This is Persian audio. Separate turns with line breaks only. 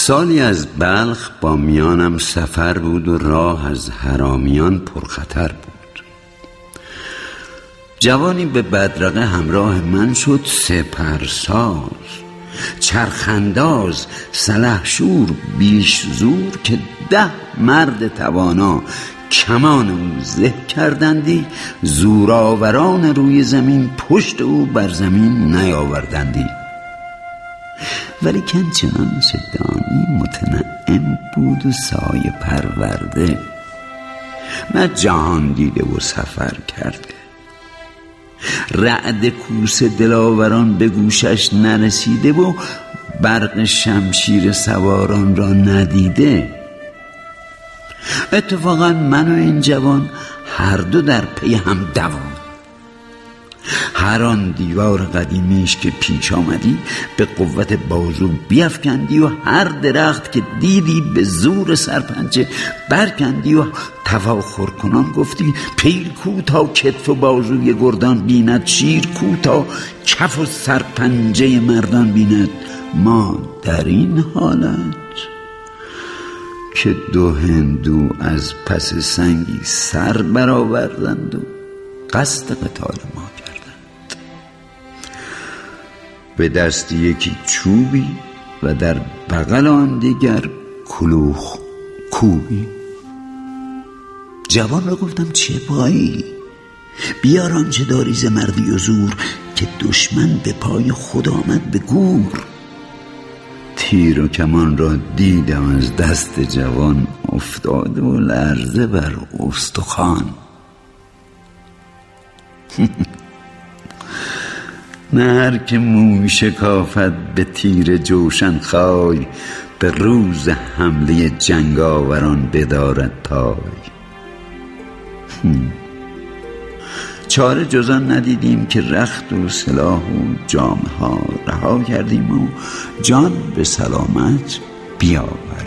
سالی از بلخ با میانم سفر بود و راه از حرامیان پرخطر بود. جوانی به بدرقه همراه من شد، سپرساز، چرخنداز، سلحشور، بیش زور، که 10 مرد توانا کمان او زه کردندی، زورآوران روی زمین پشت او بر زمین نیاوردندی. ولی کن چنانچه دانی متنعم بود و سایه پرورده، نه جهان دیده و سفر کرده. رعد کوس دلاوران به گوشش نرسیده و برق شمشیر سواران را ندیده. اتفاقا من و این جوان هر دو در پی هم دوان. هر آن دیوار قدیمیش که پیش آمدی به قوت بازو بیفکندی و هر درخت که دیدی به زور سرپنجه برکندی و تفاخر کنان گفتی پیل کو تا کتف و بازوی گردان بیند، شیر کو تا کف و سرپنجه مردان بیند. ما در این حالت که 2 هندو از پس سنگی سر برآوردند و قصد قتال ما کردند. به دست یکی چوبی و در بغل آن دیگر کلوخ کوبی. جوان را گفتم چه پایی؟ بیار آنچه داری ز مردی و زور، که دشمن به پای خود آمد به گور. تیر و کمان را دیدم از دست جوان افتاده و لرزه بر استخوان. نه هر که موی شکافد به تیر جوشن خای، به روز حمله جنگاوران بدارد پای. چاره جز آن ندیدیم که رخت و سلاح و جامه ها رها کردیم و جان به سلامت بیاوردیم.